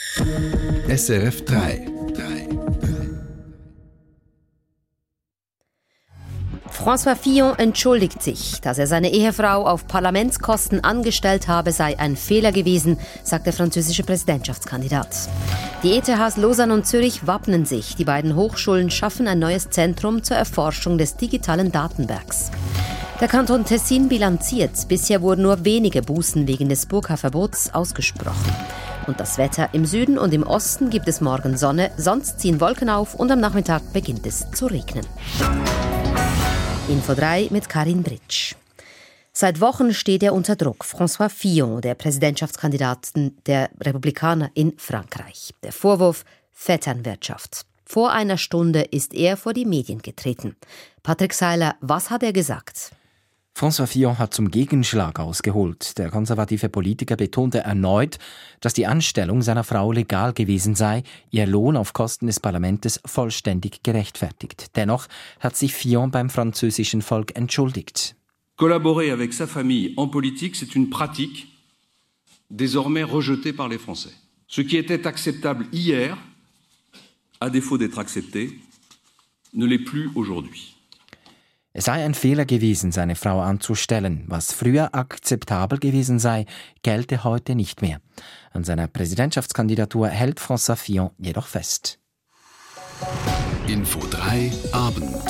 SRF 3. François Fillon entschuldigt sich. Dass er seine Ehefrau auf Parlamentskosten angestellt habe, sei ein Fehler gewesen, sagt der französische Präsidentschaftskandidat. Die ETHs Lausanne und Zürich wappnen sich. Die beiden Hochschulen schaffen ein neues Zentrum zur Erforschung des digitalen Datenbergs. Der Kanton Tessin bilanziert. Bisher wurden nur wenige Bußen wegen des Burka-Verbots ausgesprochen. Und das Wetter: im Süden und im Osten gibt es morgen Sonne, sonst ziehen Wolken auf und am Nachmittag beginnt es zu regnen. Info 3 mit Karin Britsch. Seit Wochen steht er unter Druck. François Fillon, der Präsidentschaftskandidat der Republikaner in Frankreich. Der Vorwurf: Vetternwirtschaft. Vor einer Stunde ist er vor die Medien getreten. Patrick Seiler, was hat er gesagt? François Fillon hat zum Gegenschlag ausgeholt. Der konservative Politiker betonte erneut, dass die Anstellung seiner Frau legal gewesen sei, ihr Lohn auf Kosten des Parlaments vollständig gerechtfertigt. Dennoch hat sich Fillon beim französischen Volk entschuldigt. Collaborer avec sa famille en politique, c'est une pratique désormais rejetée par les Français. Ce qui était acceptable hier, à défaut d'être accepté, ne l'est plus aujourd'hui. Es sei ein Fehler gewesen, seine Frau anzustellen. Was früher akzeptabel gewesen sei, gelte heute nicht mehr. An seiner Präsidentschaftskandidatur hält François Fillon jedoch fest. Info 3 Abend.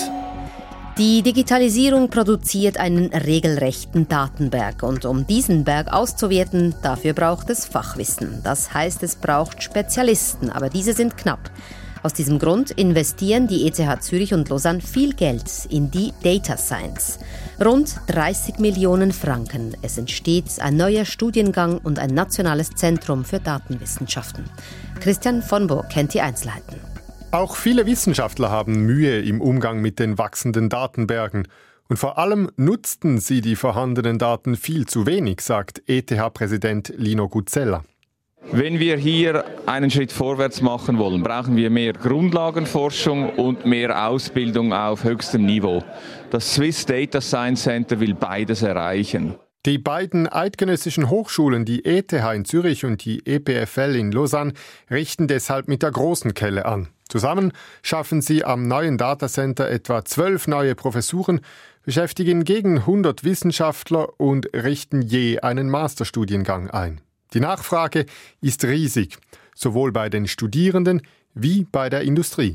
Die Digitalisierung produziert einen regelrechten Datenberg. Und um diesen Berg auszuwerten, dafür braucht es Fachwissen. Das heißt, es braucht Spezialisten, aber diese sind knapp. Aus diesem Grund investieren die ETH Zürich und Lausanne viel Geld in die Data Science. Rund 30 Millionen Franken. Es entsteht ein neuer Studiengang und ein nationales Zentrum für Datenwissenschaften. Christian von Burg kennt die Einzelheiten. Auch viele Wissenschaftler haben Mühe im Umgang mit den wachsenden Datenbergen. Und vor allem nutzten sie die vorhandenen Daten viel zu wenig, sagt ETH-Präsident Lino Guzzella. Wenn wir hier einen Schritt vorwärts machen wollen, brauchen wir mehr Grundlagenforschung und mehr Ausbildung auf höchstem Niveau. Das Swiss Data Science Center will beides erreichen. Die beiden eidgenössischen Hochschulen, die ETH in Zürich und die EPFL in Lausanne, richten deshalb mit der großen Kelle an. Zusammen schaffen sie am neuen Datacenter etwa 12 neue Professuren, beschäftigen gegen 100 Wissenschaftler und richten je einen Masterstudiengang ein. Die Nachfrage ist riesig, sowohl bei den Studierenden wie bei der Industrie.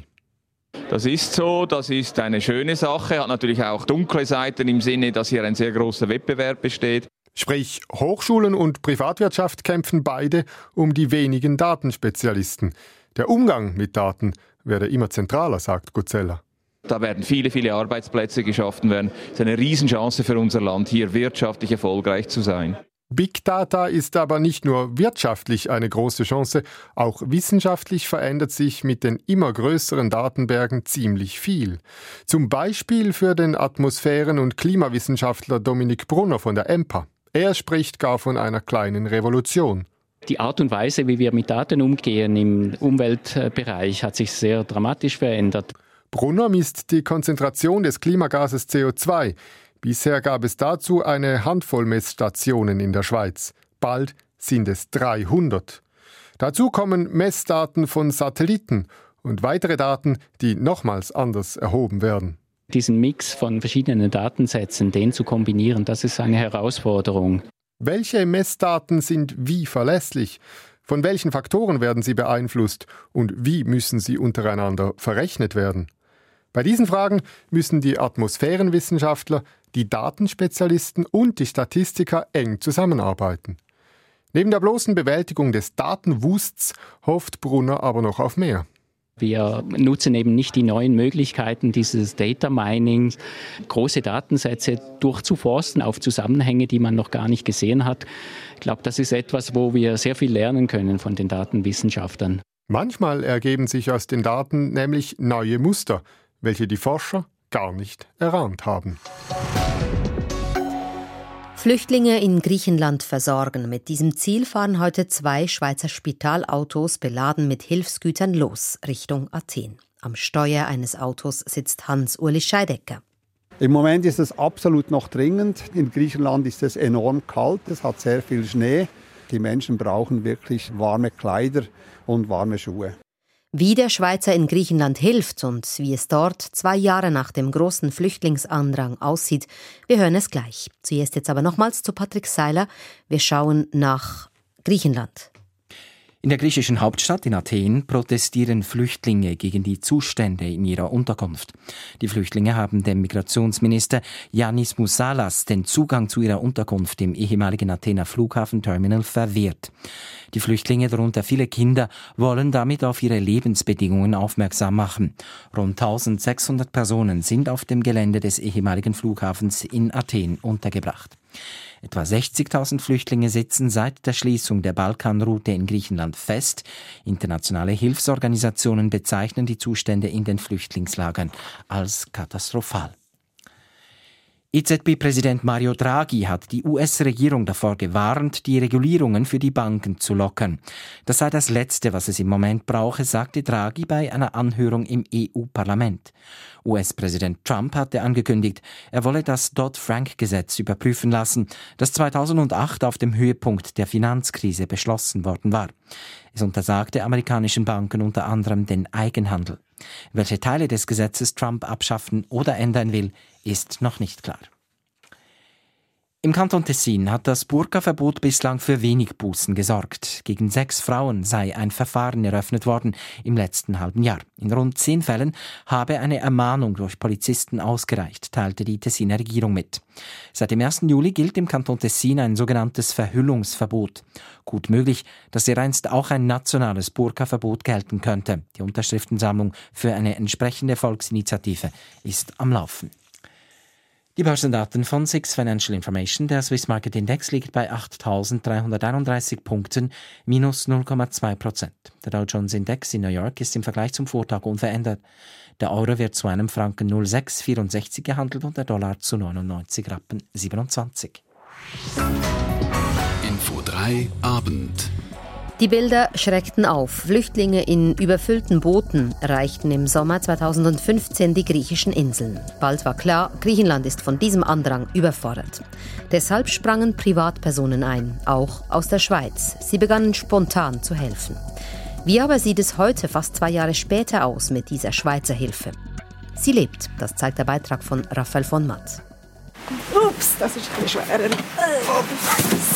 Das ist so, das ist eine schöne Sache, hat natürlich auch dunkle Seiten im Sinne, dass hier ein sehr großer Wettbewerb besteht. Sprich, Hochschulen und Privatwirtschaft kämpfen beide um die wenigen Datenspezialisten. Der Umgang mit Daten werde immer zentraler, sagt Guzzella. Da werden viele Arbeitsplätze geschaffen werden. Es ist eine Riesenchance für unser Land, hier wirtschaftlich erfolgreich zu sein. Big Data ist aber nicht nur wirtschaftlich eine große Chance, auch wissenschaftlich verändert sich mit den immer größeren Datenbergen ziemlich viel. Zum Beispiel für den Atmosphären- und Klimawissenschaftler Dominik Brunner von der EMPA. Er spricht gar von einer kleinen Revolution. Die Art und Weise, wie wir mit Daten umgehen im Umweltbereich, hat sich sehr dramatisch verändert. Brunner misst die Konzentration des Klimagases CO2. Bisher gab es dazu eine Handvoll Messstationen in der Schweiz. Bald sind es 300. Dazu kommen Messdaten von Satelliten und weitere Daten, die nochmals anders erhoben werden. Diesen Mix von verschiedenen Datensätzen, den zu kombinieren, das ist eine Herausforderung. Welche Messdaten sind wie verlässlich? Von welchen Faktoren werden sie beeinflusst? Und wie müssen sie untereinander verrechnet werden? Bei diesen Fragen müssen die Atmosphärenwissenschaftler, die Datenspezialisten und die Statistiker eng zusammenarbeiten. Neben der bloßen Bewältigung des Datenwusts hofft Brunner aber noch auf mehr. Wir nutzen eben nicht die neuen Möglichkeiten dieses Data Minings, große Datensätze durchzuforsten auf Zusammenhänge, die man noch gar nicht gesehen hat. Ich glaube, das ist etwas, wo wir sehr viel lernen können von den Datenwissenschaftlern. Manchmal ergeben sich aus den Daten nämlich neue Muster, welche die Forscher gar nicht erahnt haben. Flüchtlinge in Griechenland versorgen. Mit diesem Ziel fahren heute 2 Schweizer Spitalautos beladen mit Hilfsgütern los, Richtung Athen. Am Steuer eines Autos sitzt Hans-Uli Scheidecker. Im Moment ist es absolut noch dringend. In Griechenland ist es enorm kalt, es hat sehr viel Schnee. Die Menschen brauchen wirklich warme Kleider und warme Schuhe. Wie der Schweizer in Griechenland hilft und wie es dort 2 Jahre nach dem großen Flüchtlingsandrang aussieht, wir hören es gleich. Zuerst jetzt aber nochmals zu Patrick Seiler. Wir schauen nach Griechenland. In der griechischen Hauptstadt in Athen protestieren Flüchtlinge gegen die Zustände in ihrer Unterkunft. Die Flüchtlinge haben dem Migrationsminister Yannis Moussalas den Zugang zu ihrer Unterkunft im ehemaligen Athener Flughafenterminal verwehrt. Die Flüchtlinge, darunter viele Kinder, wollen damit auf ihre Lebensbedingungen aufmerksam machen. Rund 1600 Personen sind auf dem Gelände des ehemaligen Flughafens in Athen untergebracht. Etwa 60.000 Flüchtlinge sitzen seit der Schließung der Balkanroute in Griechenland fest. Internationale Hilfsorganisationen bezeichnen die Zustände in den Flüchtlingslagern als katastrophal. EZB-Präsident Mario Draghi hat die US-Regierung davor gewarnt, die Regulierungen für die Banken zu lockern. Das sei das Letzte, was es im Moment brauche, sagte Draghi bei einer Anhörung im EU-Parlament. US-Präsident Trump hatte angekündigt, er wolle das Dodd-Frank-Gesetz überprüfen lassen, das 2008 auf dem Höhepunkt der Finanzkrise beschlossen worden war. Es untersagte amerikanischen Banken unter anderem den Eigenhandel. Welche Teile des Gesetzes Trump abschaffen oder ändern will, ist noch nicht klar. Im Kanton Tessin hat das Burka-Verbot bislang für wenig Bußen gesorgt. Gegen 6 Frauen sei ein Verfahren eröffnet worden im letzten halben Jahr. In rund 10 Fällen habe eine Ermahnung durch Polizisten ausgereicht, teilte die Tessiner Regierung mit. Seit dem 1. Juli gilt im Kanton Tessin ein sogenanntes Verhüllungsverbot. Gut möglich, dass dereinst auch ein nationales Burka-Verbot gelten könnte. Die Unterschriftensammlung für eine entsprechende Volksinitiative ist am Laufen. Die Börsendaten von SIX Financial Information. Der Swiss Market Index liegt bei 8.331 Punkten, minus 0,2%. Der Dow Jones Index in New York ist im Vergleich zum Vortag unverändert. Der Euro wird zu einem Franken 0,664 gehandelt und der Dollar zu 99,27 Rappen. Info 3 Abend. Die Bilder schreckten auf. Flüchtlinge in überfüllten Booten erreichten im Sommer 2015 die griechischen Inseln. Bald war klar, Griechenland ist von diesem Andrang überfordert. Deshalb sprangen Privatpersonen ein, auch aus der Schweiz. Sie begannen spontan zu helfen. Wie aber sieht es heute, fast 2 Jahre später, aus mit dieser Schweizer Hilfe? Sie lebt, das zeigt der Beitrag von Raphael von Matt. Ups, das ist ein schwerer. So.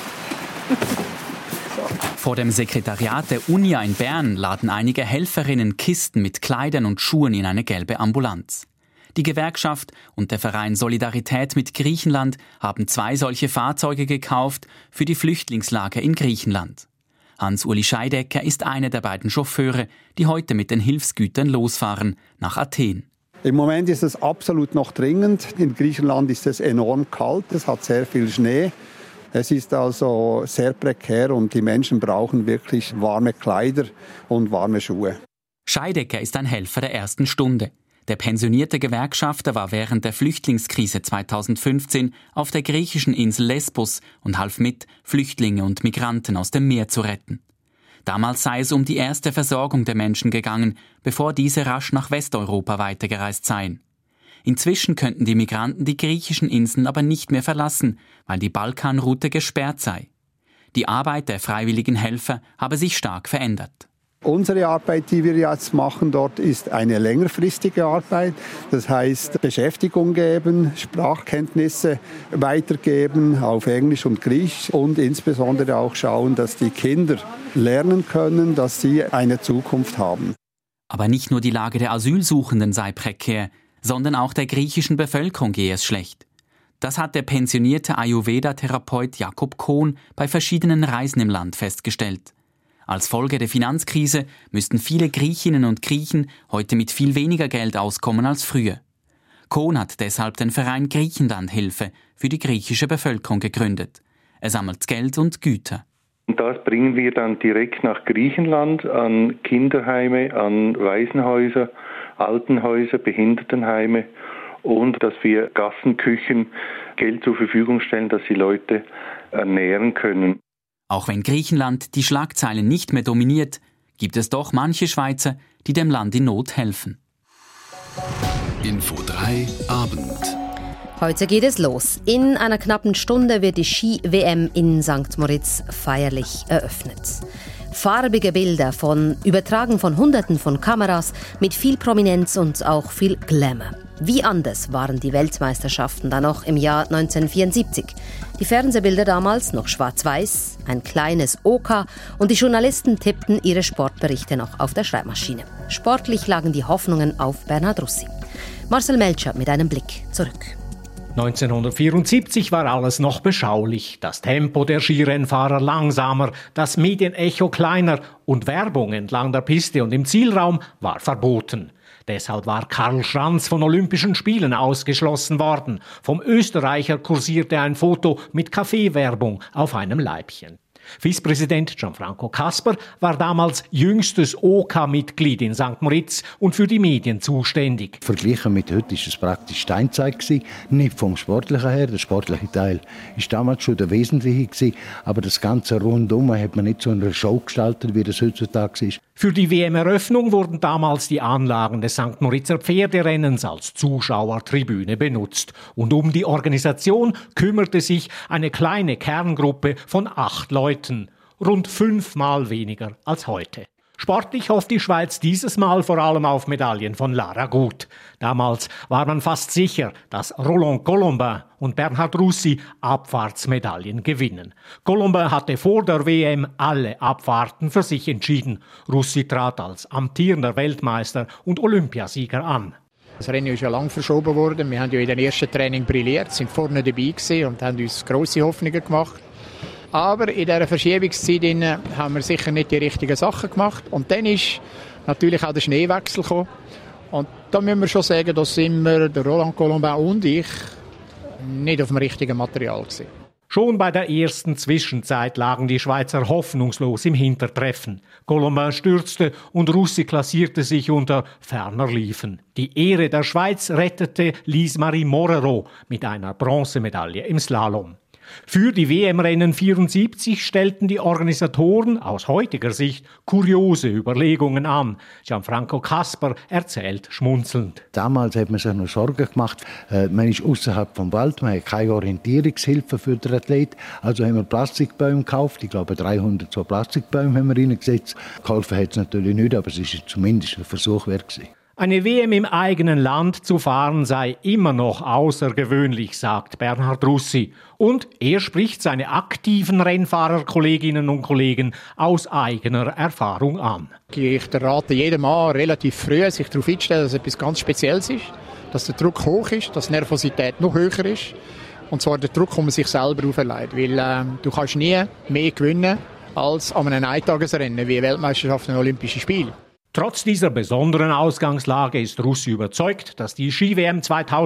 Vor dem Sekretariat der UNIA in Bern laden einige Helferinnen Kisten mit Kleidern und Schuhen in eine gelbe Ambulanz. Die Gewerkschaft und der Verein Solidarität mit Griechenland haben 2 solche Fahrzeuge gekauft für die Flüchtlingslager in Griechenland. Hans-Uli Scheidecker ist einer der beiden Chauffeure, die heute mit den Hilfsgütern losfahren nach Athen. Im Moment ist es absolut noch dringend. In Griechenland ist es enorm kalt, es hat sehr viel Schnee. Es ist also sehr prekär und die Menschen brauchen wirklich warme Kleider und warme Schuhe. Scheidecker ist ein Helfer der ersten Stunde. Der pensionierte Gewerkschafter war während der Flüchtlingskrise 2015 auf der griechischen Insel Lesbos und half mit, Flüchtlinge und Migranten aus dem Meer zu retten. Damals sei es um die erste Versorgung der Menschen gegangen, bevor diese rasch nach Westeuropa weitergereist seien. Inzwischen könnten die Migranten die griechischen Inseln aber nicht mehr verlassen, weil die Balkanroute gesperrt sei. Die Arbeit der freiwilligen Helfer habe sich stark verändert. Unsere Arbeit, die wir jetzt machen dort, ist eine längerfristige Arbeit. Das heißt, Beschäftigung geben, Sprachkenntnisse weitergeben auf Englisch und Griechisch und insbesondere auch schauen, dass die Kinder lernen können, dass sie eine Zukunft haben. Aber nicht nur die Lage der Asylsuchenden sei prekär, sondern auch der griechischen Bevölkerung gehe es schlecht. Das hat der pensionierte Ayurveda-Therapeut Jakob Kohn bei verschiedenen Reisen im Land festgestellt. Als Folge der Finanzkrise müssten viele Griechinnen und Griechen heute mit viel weniger Geld auskommen als früher. Kohn hat deshalb den Verein Griechenlandhilfe für die griechische Bevölkerung gegründet. Er sammelt Geld und Güter. Und das bringen wir dann direkt nach Griechenland an Kinderheime, an Waisenhäuser, Altenhäuser, Behindertenheime und dass wir Gassenküchen Geld zur Verfügung stellen, dass sie Leute ernähren können. Auch wenn Griechenland die Schlagzeilen nicht mehr dominiert, gibt es doch manche Schweizer, die dem Land in Not helfen. Info 3 Abend. Heute geht es los. In einer knappen Stunde wird die Ski-WM in St. Moritz feierlich eröffnet. Farbige Bilder, übertragen von Hunderten von Kameras, mit viel Prominenz und auch viel Glamour. Wie anders waren die Weltmeisterschaften dann noch im Jahr 1974. Die Fernsehbilder damals noch schwarz-weiß, ein kleines OK und die Journalisten tippten ihre Sportberichte noch auf der Schreibmaschine. Sportlich lagen die Hoffnungen auf Bernhard Russi. Marcel Melcher mit einem Blick zurück. 1974 war alles noch beschaulich, das Tempo der Skirennfahrer langsamer, das Medienecho kleiner und Werbung entlang der Piste und im Zielraum war verboten. Deshalb war Karl Schranz von Olympischen Spielen ausgeschlossen worden. Vom Österreicher kursierte ein Foto mit Kaffeewerbung auf einem Leibchen. Vizepräsident Gianfranco Casper war damals jüngstes OK-Mitglied in St. Moritz und für die Medien zuständig. Verglichen mit heute war es praktisch Steinzeit gewesen, nicht vom Sportlichen her. Der sportliche Teil war damals schon der wesentliche gewesen, aber das Ganze rundum hat man nicht so eine Show gestaltet, wie das heutzutage ist. Für die WM-Eröffnung wurden damals die Anlagen des St. Moritzer Pferderennens als Zuschauertribüne benutzt. Und um die Organisation kümmerte sich eine kleine Kerngruppe von 8 Leuten. Rund 5-mal weniger als heute. Sportlich hofft die Schweiz dieses Mal vor allem auf Medaillen von Lara Gut. Damals war man fast sicher, dass Roland Colombin und Bernhard Russi Abfahrtsmedaillen gewinnen. Colombin hatte vor der WM alle Abfahrten für sich entschieden. Russi trat als amtierender Weltmeister und Olympiasieger an. Das Rennen ist ja lang verschoben worden. Wir haben ja in den ersten Training brilliert, sind vorne dabei gewesen und haben uns grosse Hoffnungen gemacht. Aber in dieser Verschiebungszeit haben wir sicher nicht die richtigen Sachen gemacht. Und dann ist natürlich auch der Schneewechsel gekommen. Und da müssen wir schon sagen, da sind wir, der Roland Colombin und ich, nicht auf dem richtigen Material gewesen. Schon bei der ersten Zwischenzeit lagen die Schweizer hoffnungslos im Hintertreffen. Colombin stürzte und Russi klassierte sich unter ferner liefen. Die Ehre der Schweiz rettete Lise-Marie Morero mit einer Bronzemedaille im Slalom. Für die WM-Rennen 74 stellten die Organisatoren aus heutiger Sicht kuriose Überlegungen an. Gianfranco Casper erzählt schmunzelnd. Damals hat man sich noch Sorgen gemacht. Man ist außerhalb vom Wald, man hat keine Orientierungshilfe für den Athlet. Also haben wir Plastikbäume gekauft. Ich glaube, 300 so Plastikbäume haben wir reingesetzt. Geholfen hat es natürlich nicht, aber es ist zumindest ein Versuch wert gewesen. Eine WM im eigenen Land zu fahren sei immer noch außergewöhnlich, sagt Bernhard Russi. Und er spricht seine aktiven Rennfahrerkolleginnen und Kollegen aus eigener Erfahrung an. Ich rate jedem an, relativ früh sich darauf einzustellen, dass es etwas ganz Spezielles ist, dass der Druck hoch ist, dass die Nervosität noch höher ist. Und zwar der Druck, den man sich selber auferlegt. Weil du kannst nie mehr gewinnen als an einem Eintagesrennen wie Weltmeisterschaften und Olympische Spiele. Trotz dieser besonderen Ausgangslage ist Russi überzeugt, dass die Ski-WM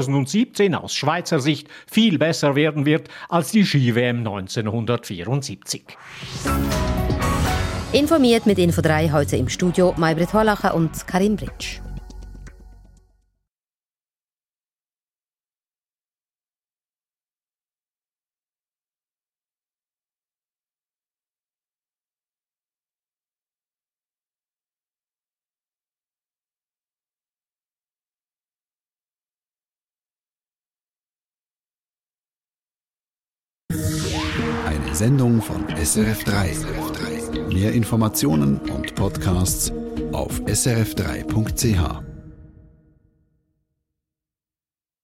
2017 aus Schweizer Sicht viel besser werden wird als die Ski-WM 1974. Informiert mit Info 3 heute im Studio Maybrit Horlacher und Karin Britsch. Eine Sendung von SRF3. Mehr Informationen und Podcasts auf srf3.ch.